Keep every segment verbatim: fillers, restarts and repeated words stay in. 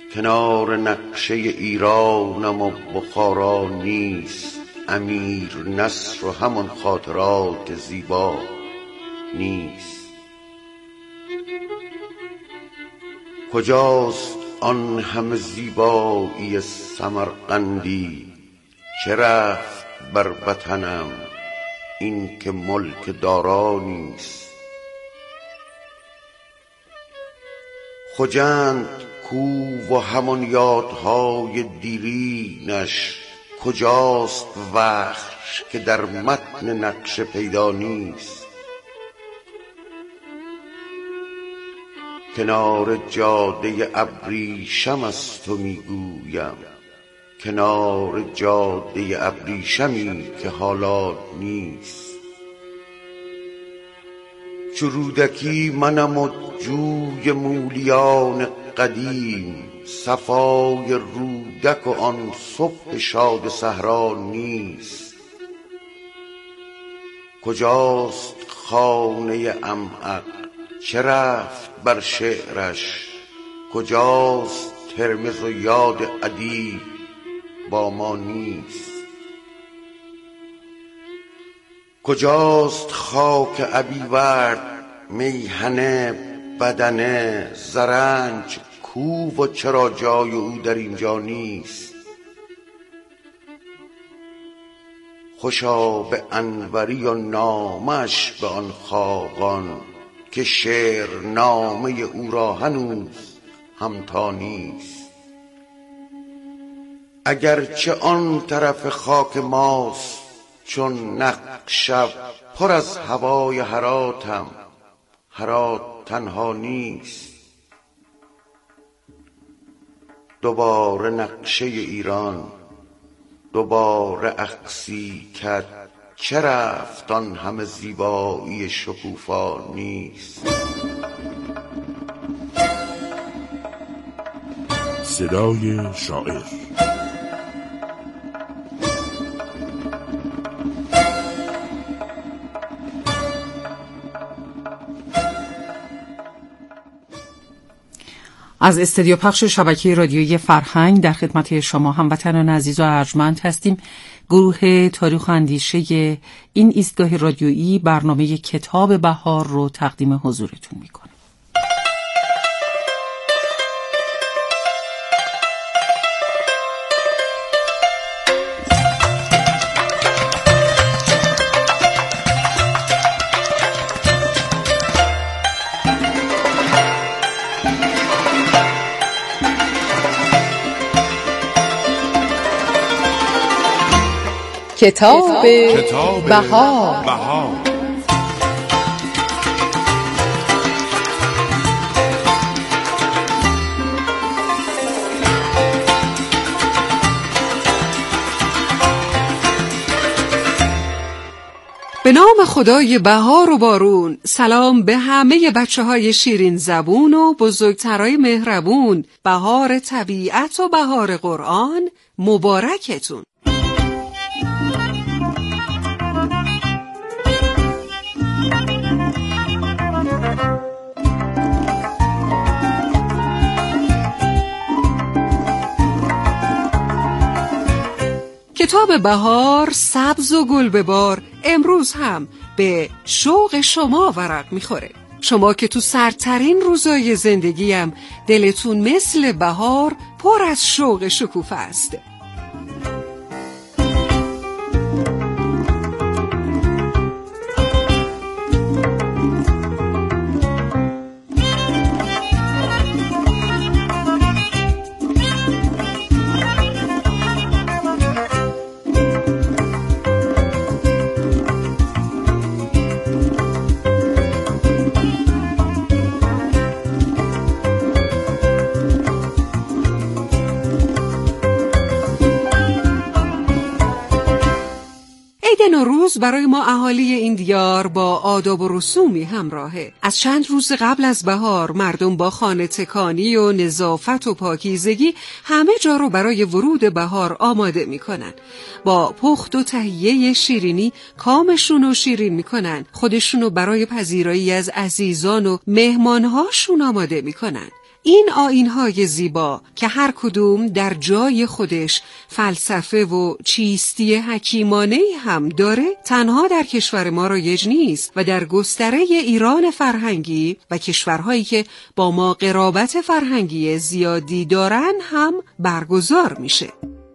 کنار نقشه ایرانم و بخارا نیست، امیر نصر و همان خاطرات زیبا نیست. کجاست آن همه زیبایی سمرقندی که رفت بر وطنم این که ملک دارا نیست. خجند کو و همان یادهای دیرینش، کجاست وحش که در متن نقش پیدا نیست. کنار جاده ابریشم از تو میگویم، کنار جاده ابریشمی که حالا نیست. چو رودکی منم و جوی مولیان قدیم، صفای رودک و آن صبح شاد صحرا نیست. کجاست خانه امعق چه رفت بر شعرش، کجاست ترمذ و یاد ادیب با ما نیست. کجاست خاک ابیورد میهنه بدنه زرنج کو و چرا جای او در اینجا نیست. خوشا به انوری و نامش به آن خاقان، که شعر نامه او را هنوز همتا نیست. اگرچه آن طرف خاک ماست چون نقشب پر از هوای هراتم، هرات تنها نیست. دوباره نقشه ایران، دوباره اقصی کد، چه رفت آن همه زیبایی شکوفا نیست. صدای شاعر از استودیو پخش شبکه رادیویی فرهنگ در خدمت شما هموطنان عزیز و ارجمند هستیم. گروه تاریخ و اندیشه این ایستگاه رادیویی برنامه کتاب بهار رو تقدیم حضورتون میکنه. کتاب بهار. بهار به نام خدای بهار و بارون. سلام به همه بچه های شیرین زبون و بزرگترای مهربون. بهار طبیعت و بهار قرآن مبارکتون. کتاب بهار سبز و گل ببار امروز هم به شوق شما ورق میخوره. شما که تو سردترین روزای زندگیم دلتون مثل بهار پر از شوق شکوفه است. نوروز برای ما اهالی این دیار با آداب و رسومی همراهه. از چند روز قبل از بهار مردم با خانه تکانی و نظافت و پاکیزگی همه جا رو برای ورود بهار آماده میکنن. با پخت و تهیه شیرینی کامشون رو شیرین میکنن. خودشون رو برای پذیرایی از عزیزان و مهمانهاشون آماده میکنن. این آیین‌های زیبا که هر کدوم در جای خودش فلسفه و چیستی حکیمانه‌ای هم داره، تنها در کشور ما رایج نیست و در گستره ایران فرهنگی و کشورهایی که با ما قرابت فرهنگی زیادی دارن هم برگزار میشه.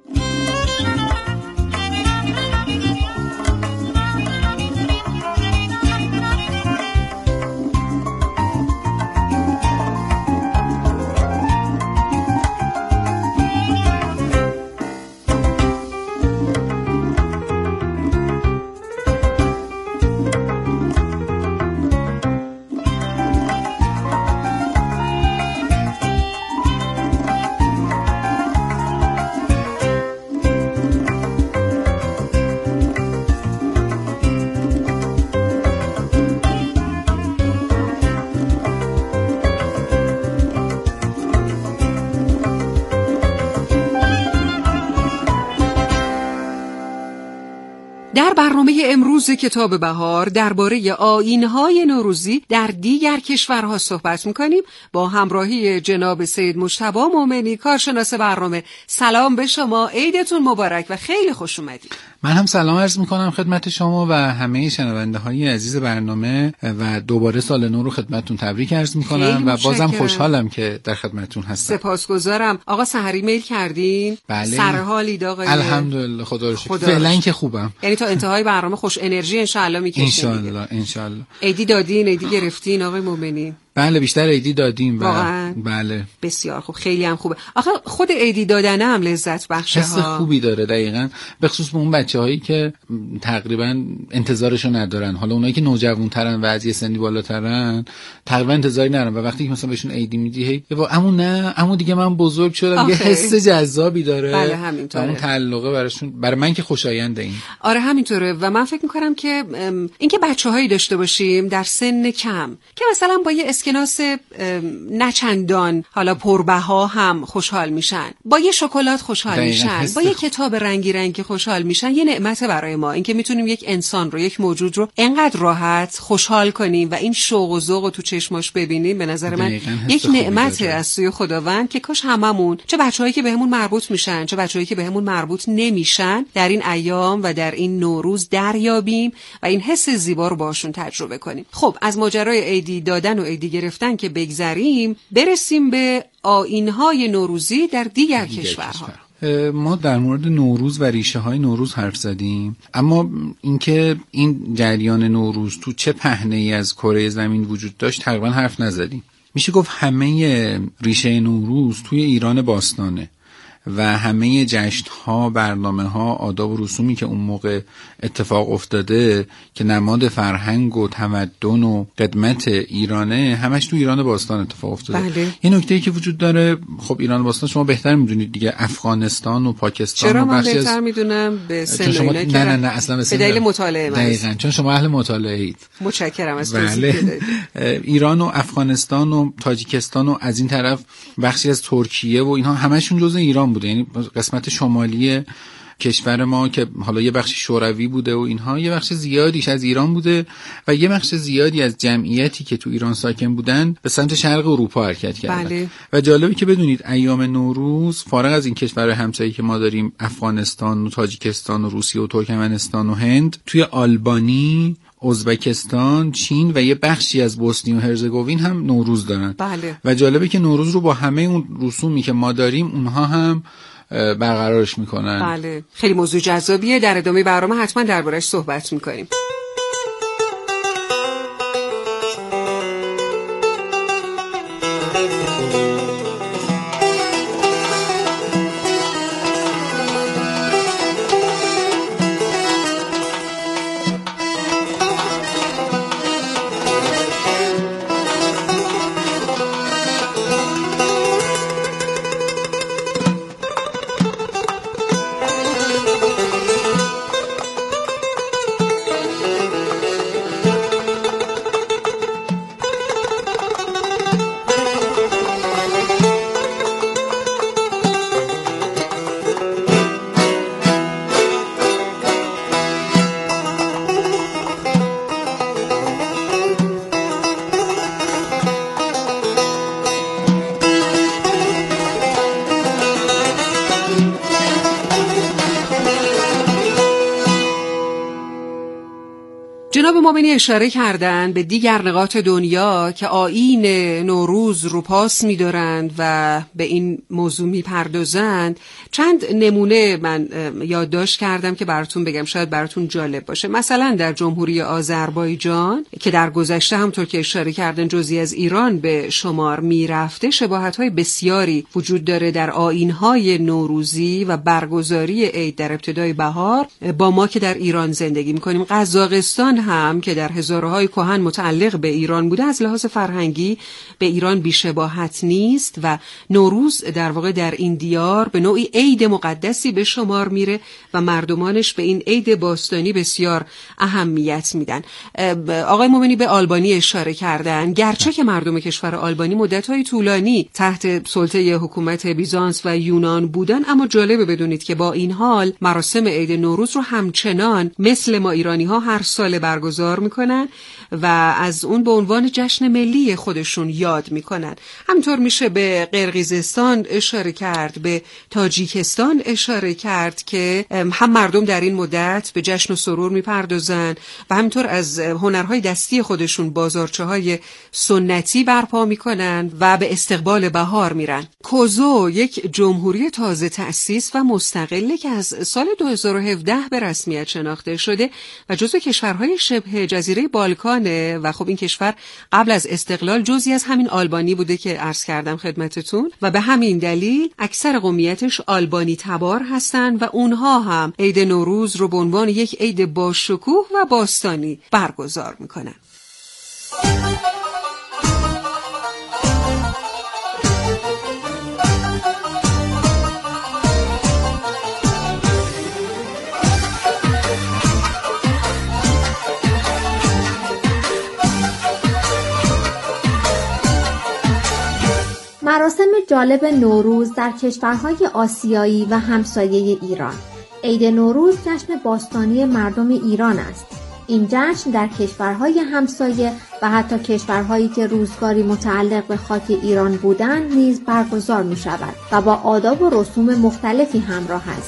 در برنامه امروز کتاب بهار درباره آیین‌های نوروزی در دیگر کشورها صحبت می‌کنیم با همراهی جناب سید مجتبی مومنی، کارشناس برنامه. سلام به شما، عیدتون مبارک و خیلی خوش اومدید. من هم سلام عرض می‌کنم خدمت شما و همه شنونده‌های عزیز برنامه و دوباره سال نو رو خدمتتون تبریک عرض می‌کنم و بازم خوشحالم که در خدمتتون هستم. سپاسگزارم. آقا سحری میل کردین؟ بله. سرحالید آقای؟ الحمدلله خدا رو شکر. فعلا که خوبم. یعنی تا انتهای برنامه خوش انرژی ان شاء الله میکشین. ان شاء الله ان شاء الله. عیدی دادین، عیدی گرفتین آقای مومنی؟ بله بیشتر عیدی دادیم. واقعا؟ بله بسیار خوب، خیلی هم خوبه. آخه خود عیدی دادن هم لذت بخشه ها. حس خوبی داره دقیقاً، به خصوص به اون بچه‌هایی که تقریبا انتظارشو ندارن. حالا اونایی که نوجوان‌ترن و از یه سنی بالاترن تقریبا انتظاری ندارن و وقتی که مثلا بهشون عیدی میدی هی اما نه اما دیگه من بزرگ شدم، یه حس جذابی داره. بله همینطوره. اون تعلقه براشون، برای من که خوشاینده این. آره همینطوره و من فکر می‌کنم که اینکه بچه‌هایی داشته باشیم در سن کم که مثلا با یه اسکناس نچندان حالا پربها هم خوشحال میشن، با یه شکلات خوشحال میشن، با یه کتاب رنگی رنگی خوشحال میشن، یه نعمت برای ما اینکه میتونیم یک انسان رو، یک موجود رو انقدر راحت خوشحال کنیم و این شوق و ذوق رو تو چشماش ببینیم. به نظر من یک نعمت از سوی خداوند که کاش هممون، چه بچه‌هایی که بهمون مربوط میشن چه بچه‌هایی که بهمون مربوط نمیشن، در این ایام و در این نوروز دریابیم و این حس زیبا رو باشون تجربه کنیم. خب از ماجرای عیدی دادن و عیدی گرفتن که بگذریم، برسیم به آیین‌های نوروزی در دیگر, دیگر کشورها. ما در مورد نوروز و ریشه های نوروز حرف زدیم، اما اینکه این جریان نوروز تو چه پهنه‌ای از کره زمین وجود داشت تقریبا حرف نزدیم. میشه گفت همه ریشه نوروز توی ایران باستانه و همه جشن‌ها، برنامه‌ها، آداب و رسومی که اون موقع اتفاق افتاده که نماد فرهنگ و تمدن و قدمت ایرانه، همش تو ایران باستان اتفاق افتاده. بله. یه نکته‌ای که وجود داره، خب ایران باستان شما بهتر می‌دونید دیگه، افغانستان و پاکستان چرا و من بخشی بهتر از... می‌دونم به سن شما... نه نه نه نه اصلا به دلیل مطالعه من. دقیقاً چون شما اهل مطالعه اید. متشکرم از توضیح که دادید. ایران و افغانستان و تاجیکستان و از این طرف بخشی از ترکیه و اینها همشون جزء ایران بوده، یعنی قسمت شمالی کشور ما که حالا یه بخش شوروی بوده و اینها، یه بخش زیادیش از ایران بوده و یه بخش زیادی از جمعیتی که تو ایران ساکن بودن به سمت شرق اروپا حرکت کردن. بله. و جالبه که بدونید ایام نوروز فارغ از این کشورهای همسایه‌ای که ما داریم، افغانستان و تاجیکستان و روسیه و ترکمنستان و هند، توی آلبانی، ازبکستان، چین و یه بخشی از بوسنی و هرزگوین هم نوروز دارن. بله. و جالبه که نوروز رو با همه اون رسومی که ما داریم اونها هم برقرارش میکنن. بله خیلی موضوع جذابیه، در ادامه برنامه حتما دربارش صحبت میکنیم. مومنی اشاره کردن به دیگر نقاط دنیا که آیین نوروز رو پاس می‌دارند و به این موضوع می‌پردازند. چند نمونه من یادداشت کردم که براتون بگم، شاید براتون جالب باشه. مثلا در جمهوری آذربایجان که در گذشته همونطور که اشاره کردن جزئی از ایران به شمار میرفته، شباهت‌های بسیاری وجود داره در آیین‌های نوروزی و برگزاری عید در ابتدای بهار با ما که در ایران زندگی می‌کنیم. قزاقستان هم که در هزاره‌های کهن متعلق به ایران بوده، از لحاظ فرهنگی به ایران بی‌شباهت نیست و نوروز در واقع در این دیار به نوعی عید مقدسی به شمار میره و مردمانش به این عید باستانی بسیار اهمیت میدن. آقای مومنی به آلبانی اشاره کردن، گرچه که مردم کشور آلبانی مدت‌های طولانی تحت سلطه حکومت بیزانس و یونان بودن، اما جالبه بدونید که با این حال مراسم عید نوروز رو همچنان مثل ما ایرانی‌ها هر سال برگزار میکنن و از اون به عنوان جشن ملی خودشون یاد میکنن. همینطور میشه به قرقیزستان اشاره کرد، به تاجیکستان اشاره کرد که هم مردم در این مدت به جشن و سرور میپردازن و همینطور از هنرهای دستی خودشون بازارچه‌های سنتی برپا میکنن و به استقبال بهار میرن. کوزو یک جمهوری تازه تأسیس و مستقله که از سال دو هزار و هفده به رسمیت شناخته شده و جزو کشورهای شبه جزیره بالکانه و خب این کشور قبل از استقلال جزئی از همین آلبانی بوده که عرض کردم خدمتتون و به همین دلیل اکثر قومیتش آلبانی تبار هستن و اونها هم عید نوروز رو به عنوان یک عید با شکوه و باستانی برگزار میکنن. مراسم جالب نوروز در کشورهای آسیایی و همسایه ایران. عید نوروز جشن باستانی مردم ایران است. این جشن در کشورهای همسایه و حتی کشورهایی که روزگاری متعلق به خاک ایران بودند نیز برگزار می شود و با آداب و رسوم مختلفی همراه است.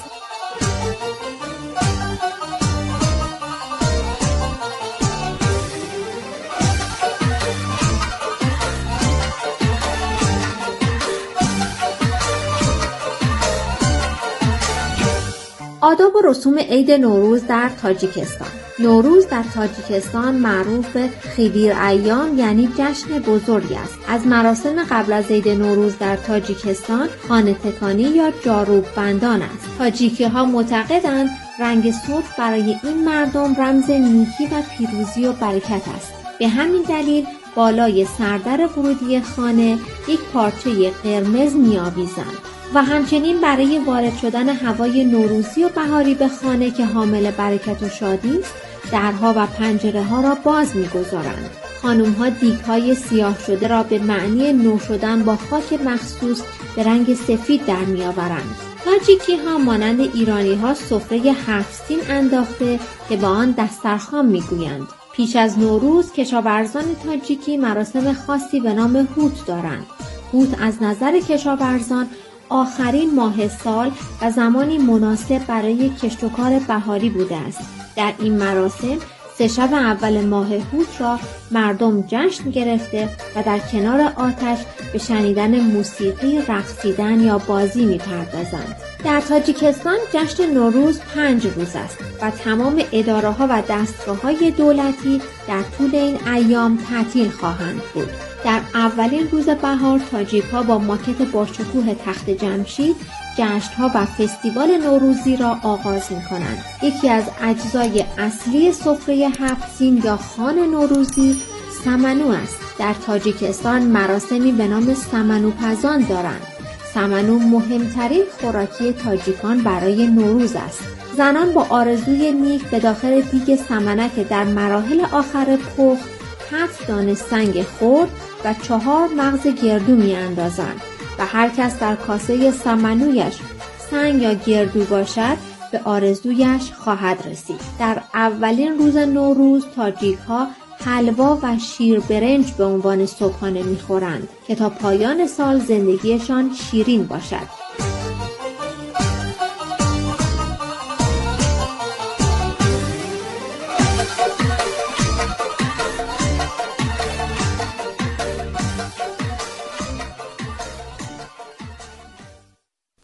آداب و رسوم عید نوروز در تاجیکستان. نوروز در تاجیکستان معروف به خیدیر ایام یعنی جشن بزرگی است. از مراسم قبل از عید نوروز در تاجیکستان خانه تکانی یا جاروب بندان است. تاجیکی ها معتقدند رنگ سرخ برای این مردم رمز نیکی و پیروزی و برکت است. به همین دلیل بالای سردر ورودی خانه یک پارچه قرمز می‌آویزند و همچنین برای وارد شدن هوای نوروزی و بهاری به خانه که حامل برکت و شادی است، درها و پنجره ها را باز می‌گذارند. خانم ها دیگ های سیاه شده را به معنی نو شدن با خاک مخصوص به رنگ سفید در می‌آورند. تاجیکی ها مانند ایرانی ها سفره هفت سین انداخته که با آن دسترخوان می‌گویند. پیش از نوروز کشاورزان تاجیکی مراسم خاصی به نام هوت دارند. هوت از نظر کشاورزان آخرین ماه سال و زمانی مناسب برای کشت و کار بهاری بوده است. در این مراسم سه شب اول ماه هوت را مردم جشن گرفته و در کنار آتش به شنیدن موسیقی، رقصیدن یا بازی می‌پردازند. در تاجیکستان جشن نوروز پنج روز است و تمام اداره‌ها و دستگاه‌های دولتی در طول این ایام تعطیل خواهند بود. در اولین روز بهار تاجیک‌ها با ماکت با شکوه تخت جمشید جشن‌ها و فستیوال نوروزی را آغاز می‌کنند. یکی از اجزای اصلی سفره هفت سین یا خوان نوروزی سمنو است. در تاجیکستان مراسمی به نام سمنو پزان دارند. سمنو مهمترین خوراکی تاجیکان برای نوروز است. زنان با آرزوی نیک به داخل دیگ سمنک در مراحل آخر پخت هفت دانه سنگ خرد و چهار مغز گردو می اندازند و هر کس در کاسه سمنویش سنگ یا گردو باشد به آرزویش خواهد رسید. در اولین روز نوروز تاجیک ها حلوا و شیر برنج به عنوان صبحانه می خورند که تا پایان سال زندگیشان شیرین باشد.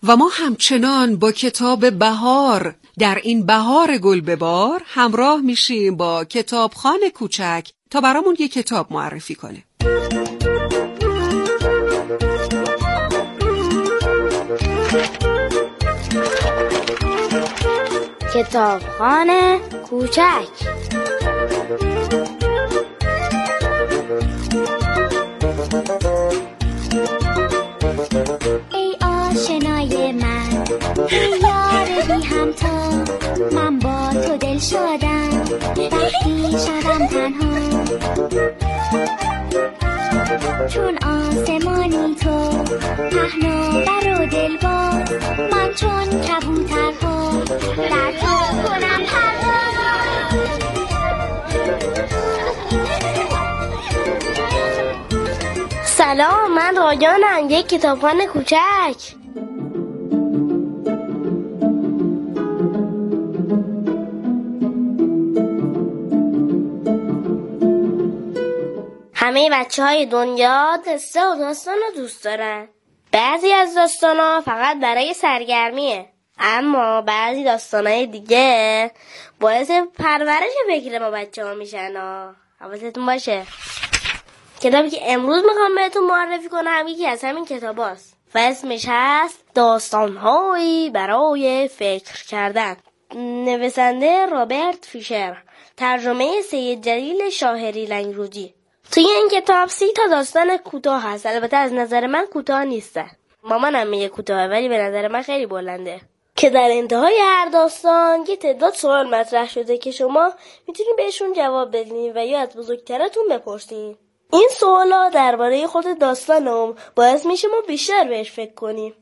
و ما همچنان با کتاب بهار در این بهار گل ببار همراه میشیم با کتابخانه کوچک تا برامون یک کتاب معرفی کنه. کتابخانه کوچک. ای آشنای من، ای یار بی همتا، من با تو دل شدم وقتی شدم تنها، چون آسمانی تو پهناور و دلباز، من چون کبوترها در تو کنم پرواز. سلام، من رایانم، یک کتابخانه کوچک. همه بچه های دنیا قصه و داستان رو دوست دارن. بعضی از داستان ها فقط برای سرگرمیه، اما بعضی داستان های دیگه باعث پرورش فکر ما بچه ها میشن. حواستون باشه کتابی که امروز میخوام بهتون معرفی کنم یکی از همین کتاب هاست و اسمش هست داستان‌هایی برای فکر کردن. نویسنده رابرت فیشر، ترجمه سید جلیل شاهری لنگرودی. توی این کتاب سی تا داستان کوتاه هست. البته از نظر من کوتاه نیستن، مامانم میگه کوتاه، ولی به نظر من خیلی بلنده. که در انتهای هر داستان یه تعداد سوال مطرح شده که شما میتونید بهشون جواب بدین و یا از بزرگترتون بپرسین. این سوالا درباره خود داستانم باعث میشه ما بیشتر بهش فکر کنیم.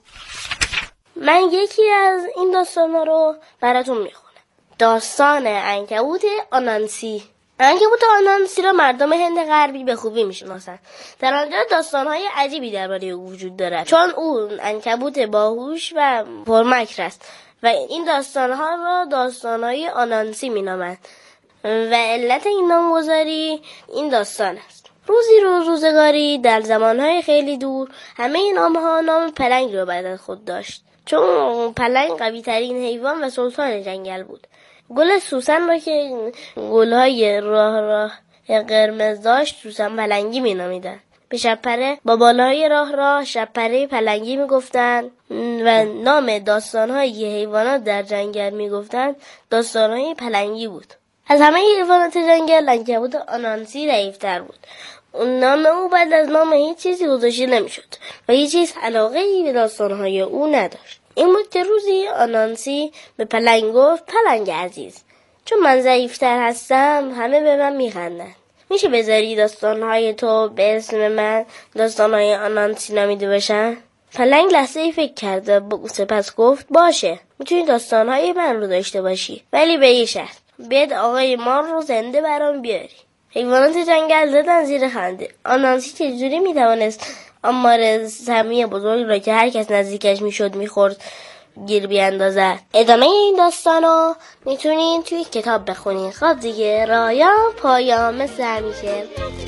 من یکی از این داستانا رو براتون میخونم. داستان عنکبوت آنانسی. عنکبوت آنانسی رو مردم هند غربی به خوبی میشناسن. در آنجا داستانهای عجیبی درباره او وجود دارد، چون او عنکبوت باهوش و پرمکر است و این داستانها رو داستانهای آنانسی مینامند و علت این نامگذاری این داستان است. روزی روز روزگاری در زمانهای خیلی دور همه این نامها نام پلنگ رو بعد از خود داشت، چون پلنگ قوی ترین حیوان و سلطان جنگل بود. گل سوسن رو که گلهای راه راه قرمز داشت سوسن پلنگی می نامیدن. به شبپره با بالای راه راه شبپره پلنگی می گفتن و نام داستانهای حیوانات در جنگل می گفتن داستانهای پلنگی بود. از همه حیوانات جنگل عنکبوت آنانسی ضعیف‌تر بود. اون نام او بعد از نام هیچ چیزی گذاشته نمیشد و هیچ چیز علاقه‌ای به داستانهای او نداشت. این بود که روزی آنانسی به پلنگ گفت پلنگ عزیز، چون من ضعیف‌تر هستم همه به من میخندن. میشه بذاری داستانهای تو به اسم من داستانهای آنانسی نامیده باشن؟ پلنگ لحظه‌ای فکر کرد و سپس گفت باشه، میتونی داستانهای من رو داشته باشی، ولی به یه شرط، بیاد آقای مار رو زنده برام بیاری. حیوانات جنگل زدن زیر خنده. آنانسی چجوری میتوانست آمار سمی بزرگ را که هر کس نزدیکش میشد میخورد گیر بیاندازد؟ ادامه این داستانو میتونین توی کتاب بخونین. خب دیگه، رایا پایا مثل همیشه.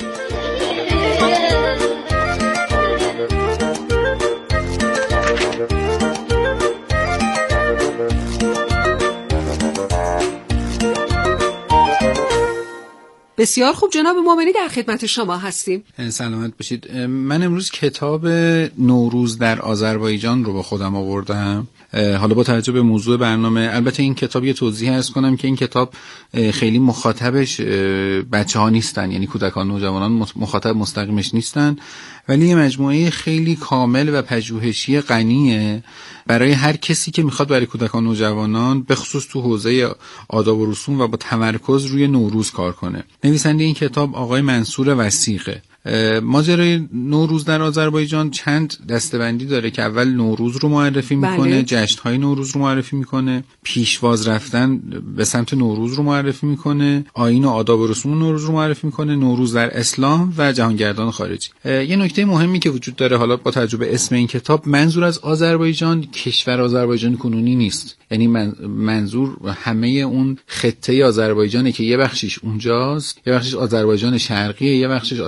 بسیار خوب جناب مومنی، در خدمت شما هستیم. سلامت باشید. من امروز کتاب نوروز در آذربایجان رو با خودم آوردم. حالا با توجه به موضوع برنامه، البته این کتاب یه توضیح عرض کنم که این کتاب خیلی مخاطبش بچه ها نیستن، یعنی کودکان نوجوانان مخاطب مستقیمش نیستن، ولی یه مجموعه خیلی کامل و پژوهشی غنیه برای هر کسی که میخواد برای کودکان نوجوانان به خصوص تو حوزه آداب و رسوم و با تمرکز روی نوروز کار کنه. نویسنده این کتاب آقای منصور وثیقه. ماجرای نوروز در آذربایجان چند دسته‌بندی داره که اول نوروز رو معرفی میکنه، جشن‌های نوروز رو معرفی میکنه، پیشواز رفتن به سمت نوروز رو معرفی میکنه، آیین و آداب و رسوم نوروز رو معرفی میکنه، نوروز در اسلام و جهانگردان خارجی. یه نکته مهمی که وجود داره، حالا با توجه به اسم این کتاب، منظور از آذربایجان کشور آذربایجان کنونی نیست، یعنی من منظور همه اون خطه آذربایجانه که یه بخشش اونجاست، یه بخشش آذربایجان شرقیه، یه بخشش آذربایجان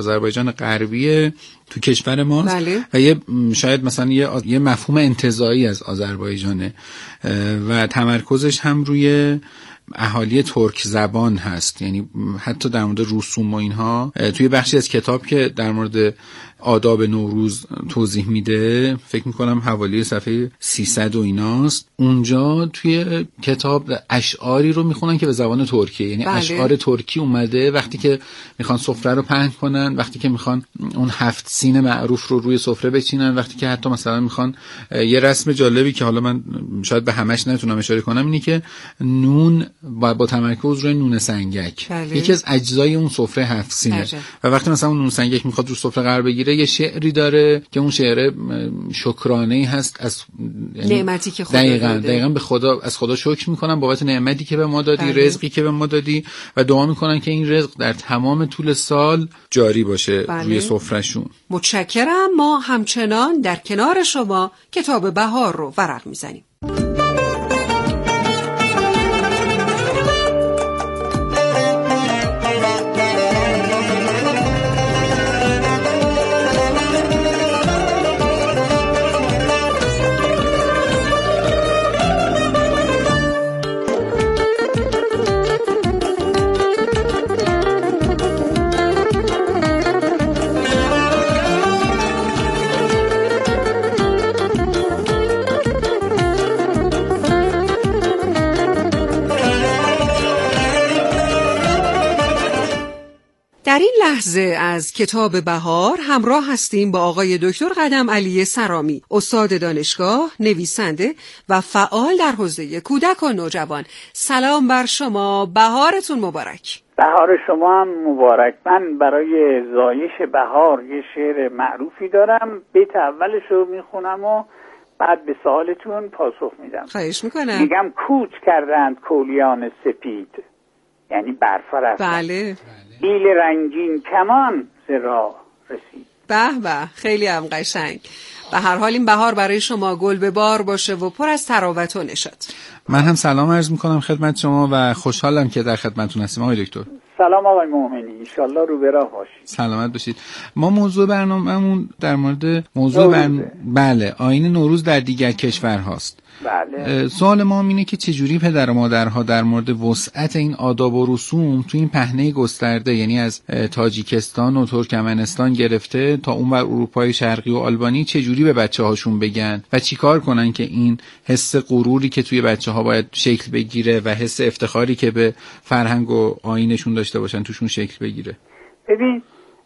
آذربایجان غربی تو کشور ماست. بله. و یه شاید مثلا یه, یه مفهوم انتزاعی از آذربایجانه و تمرکزش هم روی اهالی ترک زبان هست، یعنی حتی در مورد رسوم و اینها توی بخشی از کتاب که در مورد آداب نوروز توضیح میده، فکر میکنم حوالی صفحه سیصد و ایناست، اونجا توی کتاب اشعاری رو میخونن که به زبان ترکیه، یعنی بله. اشعار ترکی اومده وقتی که میخوان سفره رو پهن کنن، وقتی که میخوان اون هفت سین معروف رو روی سفره بچینن، وقتی که حتی مثلا میخوان یه رسم جالبی که حالا من شاید به همش نتونم اشاره کنم اینی که نون با, با تمرکز روی نون سنگک بله. یکی از اجزای اون سفره هفت سینه عجب. و وقتی مثلا اون نون سنگک میخواد رو سفره قرار بگیره یه شعری داره که اون شعر شکرانه‌ای هست از نعمتی که خدا دقیقاً داده. دقیقاً به خدا از خدا شکر میکنن بابت نعمتی که به ما دادی، بله. رزقی که به ما دادی و دعا میکنن که این رزق در تمام طول سال جاری باشه بله. روی سفرهشون. متشکرم. ما همچنان در کنار شما کتاب بهار رو ورق میزنیم. در این لحظه از کتاب بهار همراه هستیم با آقای دکتر قدم علی سرامی، استاد دانشگاه، نویسنده و فعال در حوزه کودک و نوجوان. سلام بر شما، بهارتون مبارک. بهار شما هم مبارک. من برای زایش بهار یه شعر معروفی دارم، بیت اولش رو میخونم و بعد به سوالتون پاسخ میدم. خواهش میکنم. میگم کوچ کردند کولیان سپید، یعنی برفا رفتن. بله. بیل رنگین کمان ز راه رسید. به به، خیلی هم قشنگ. به هر حال این بهار برای شما گل به بار باشه و پر از تراوت و نشاط. من هم سلام عرض میکنم خدمت شما و خوشحالم که در خدمتتون هستیم آقای دکتر. سلام آقای مومنی، انشالله رو به راه باشید. سلامت باشید. ما موضوع برنامه‌مون در مورد موضوع برن... بله آیین نوروز در دیگر کشورهاست. بله. سوال ما اینه که چجوری پدر و مادرها در مورد وسعت این آداب و رسوم تو این پهنه گسترده، یعنی از تاجیکستان و ترکمنستان گرفته تا اونور اروپای شرقی و آلبانی، چجوری به بچه‌هاشون بگن و چیکار کنن که این حس غروری که توی بچه‌ها باید شکل بگیره و حس افتخاری که به فرهنگ و آیینشون داشته باشن توشون شکل بگیره. ببین،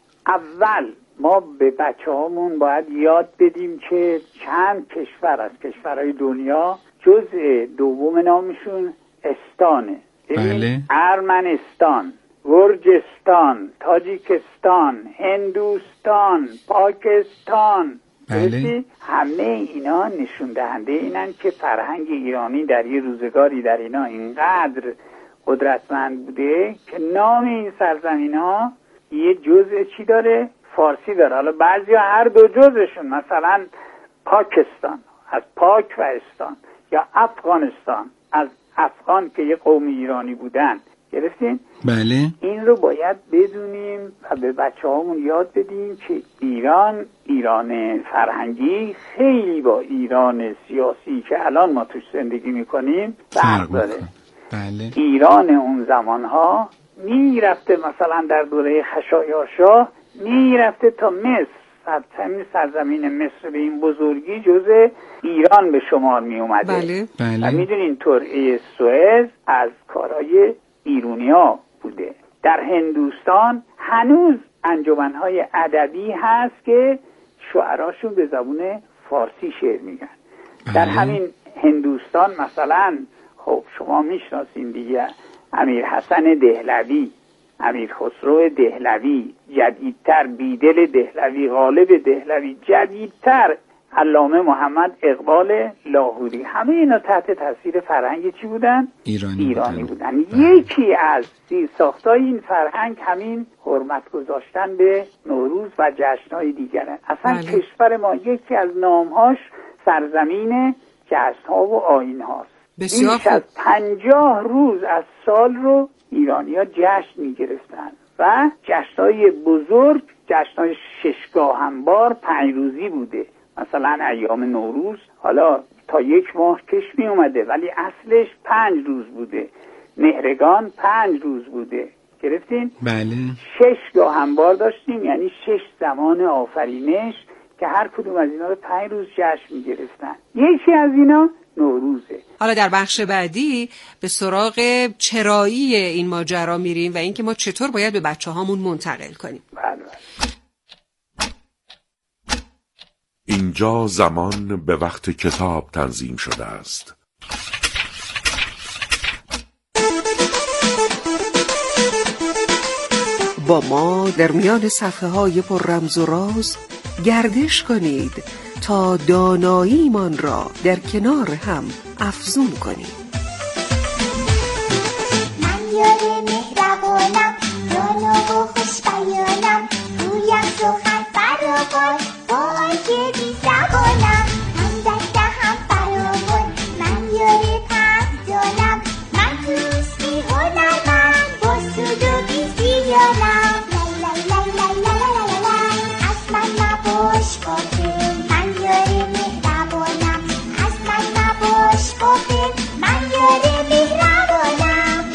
اول ما به بچه هامون باید یاد بدیم که چند کشور از کشورهای دنیا جزء دوم نامشون استانه. بله. ارمنستان، گرجستان، تاجیکستان، هندوستان، پاکستان. بله. همه اینا نشون دهنده اینن که فرهنگ ایرانی در یه روزگاری در اینا اینقدر قدرتمند بوده که نام این سرزمین ها یه جزء چی داره؟ فارسی داره. حالا بعضی ها هر دو جزشون، مثلا پاکستان از پاک و استان، یا افغانستان از افغان که یه قوم ایرانی بودن. گرفتین؟ بله. این رو باید بدونیم و به بچه هامون یاد بدیم که ایران، ایران فرهنگی خیلی با ایران سیاسی که الان ما توش زندگی میکنیم فرق داره. بله. ایران اون زمانها میرفته مثلا در دوره خشایارشاه میرفته تا مصر، سرزمین سرزمین مصر به این بزرگی جزء ایران به شمار می اومده. بله. بله. و میدونین ترعه سوئز از کارهای ایرونیا بوده. در هندوستان هنوز انجمنهای ادبی هست که شعراشون به زبون فارسی شعر میگن. بله. در همین هندوستان مثلا خب شما میشناسین دیگه، امیر حسن دهلوی، امیر خسرو دهلوی، جدیدتر بیدل دهلوی، غالب دهلوی، جدیدتر علامه محمد اقبال لاهوری، همه اینا تحت تاثیر فرهنگ چی بودن؟ ایرانی, ایرانی بودن, بودن. بله. یکی از زیرساختای این فرهنگ همین حرمت گذاشتن به نوروز و جشنهای دیگره. اصلا بله. کشور ما یکی از نامهاش سرزمین جشنها و آیین هاست. بسیار بیش از پنجاه روز از سال رو ایرانی‌ها جشن می‌گرفتن و جشن‌های بزرگ، جشن‌های ششگاه همبار پنج روزی بوده. مثلا ایام نوروز حالا تا یک ماه کش می اومده ولی اصلش پنج روز بوده. مهرگان پنج روز بوده. گرفتین؟ بله. شش گاه همبار داشتیم، یعنی شش زمان آفرینش که هر کدوم از اینا رو پنج روز جشن می گرفتن. یکی از اینا نوروزه. حالا در بخش بعدی به سراغ چرایی این ماجرا میریم و اینکه ما چطور باید به بچه هامون منتقل کنیم. بله. اینجا زمان به وقت کتاب تنظیم شده است. با ما در میان صفحه های پر رمز و راز گردش کنید تا داناییمان را در کنار هم افزون کنید. من یار مهربانم، دانا و خوش بیانم، گویم سخن فراوان با آنکه بی زبانم. من دسته هم فراوان، من یار پهلوانم، من دوستی هنرمند با سود و بی زیانم. لای لای لای لای لای لای لای از من نباش غافل، من یار مهربانم، از من نباش غافل، من یار مهربانم.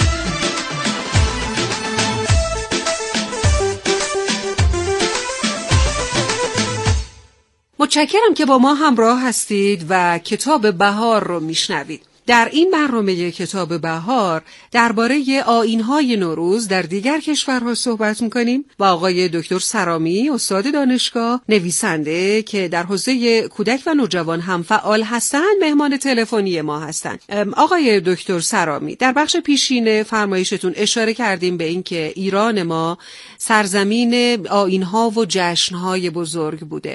متشکرم که با ما همراه هستید و کتاب بهار رو میشنوید. در این برنامه کتاب بهار درباره آیین‌های نوروز در دیگر کشورها صحبت می‌کنیم با آقای دکتر سرامی، استاد دانشگاه، نویسنده که در حوزه کودک و نوجوان هم فعال هستند، مهمان تلفنی ما هستند. آقای دکتر سرامی، در بخش پیشین فرمایشتون اشاره کردیم به اینکه ایران ما سرزمین آیین‌ها و جشن‌های بزرگ بوده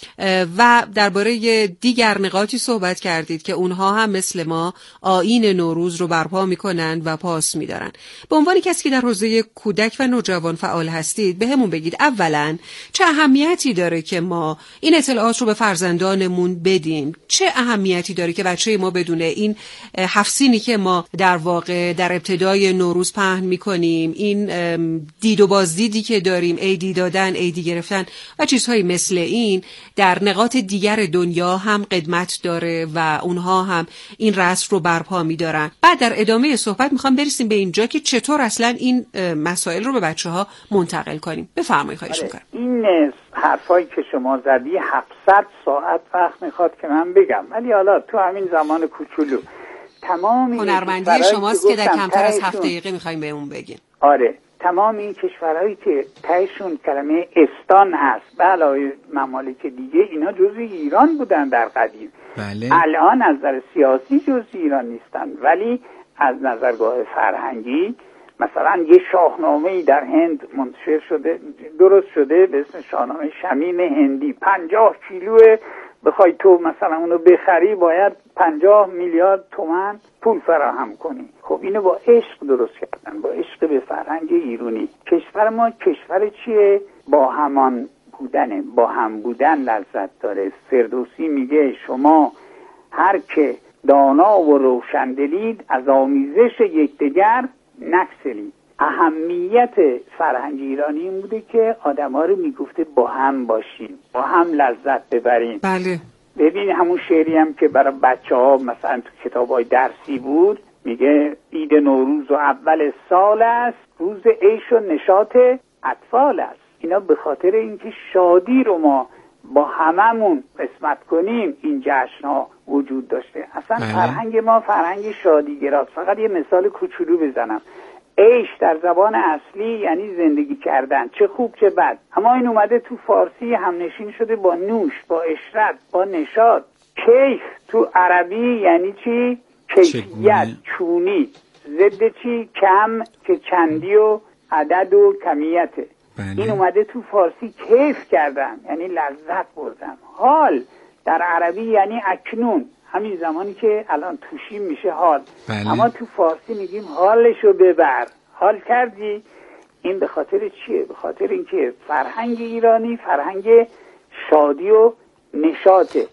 و درباره دیگر نقاطی صحبت کردید که اونها هم مثل ما آیین نوروز رو برپا میکنند و پاس میدارن. به عنوان کسی که در حوزه کودک و نوجوان فعال هستید به همون بگید اولا چه اهمیتی داره که ما این اطلاعات رو به فرزندانمون بدیم؟ چه اهمیتی داره که بچه ما بدونه این هفت سینی که ما در واقع در ابتدای نوروز پهن میکنیم، این دید و بازدیدی که داریم، عیدی دادن، عیدی گرفتن و چیزهایی مثل این در نقاط دیگر دنیا هم قدمت داره و اونها هم این رسم رو برپا می‌دارن. بعد در ادامه صحبت می‌خوام برسیم به اینجا که چطور اصلا این مسائل رو به بچه‌ها منتقل کنیم. بفرمایید، خواهش می‌کنم. این حرفایی که شما زدی هفتصد ساعت وقت می‌خواد که من بگم، ولی حالا تو همین زمان کوچولو تمام هنرمندی شماست که در کمتر از هفت دقیقه می‌خوایم بهمون بگین. آره، تمام این کشورهایی که تهشون کلمه استان هست به علاوه ممالک دیگه، اینا جزء ایران بودن در قدیم. بله. الان از نظر سیاسی جزء ایران نیستن، ولی از نظرگاه فرهنگی مثلا یه شاهنامه‌ای در هند منتشر شده، درست شده به اسم شاهنامه شمیم هندی. پنجاه کیلو بخوای تو مثلا اونو بخری باید پنجاه میلیارد تومان پول فراهم کنی. خب اینو با عشق درست کردن، با عشق به فرهنگ ایرانی. کشور ما کشور چیه؟ با همان بودنه، با هم بودن لذت داره. فردوسی میگه شما هر که دانا و روشندلید از آمیزش یکدیگر نکسلید. اهمیت فرهنگ ایرانی این بوده که آدم‌ها رو میگفته با هم باشیم، با هم لذت ببریم. بله. ببین همون شعری هم که برای بچه‌ها مثلا تو کتاب‌های درسی بود، میگه عید نوروز و اول سال است، روز عیش و نشاط اطفال است. اینا به خاطر اینکه شادی رو ما با هممون قسمت کنیم این جشن‌ها وجود داشته. اصلا بله. فرهنگ ما فرهنگ شادیگراست. فقط یه مثال کوچولو بزنم. عیش در زبان اصلی یعنی زندگی کردن، چه خوب چه بد. اما این اومده تو فارسی همنشین شده با نوش، با اشرت، با نشاط. کیف تو عربی یعنی چی؟ کیفیت، چونی. ضد چی؟ کم، که چندی و عدد و کمیته. بله. این اومده تو فارسی کیف کردن یعنی لذت بردن. حال در عربی یعنی اکنون، همین زمانی که الان توشیم میشه حال. بله. اما تو فارسی میگیم حالشو ببر. حال کردی؟ این به خاطر چیه؟ به خاطر اینکه فرهنگ ایرانی فرهنگ شادی و نشاطه.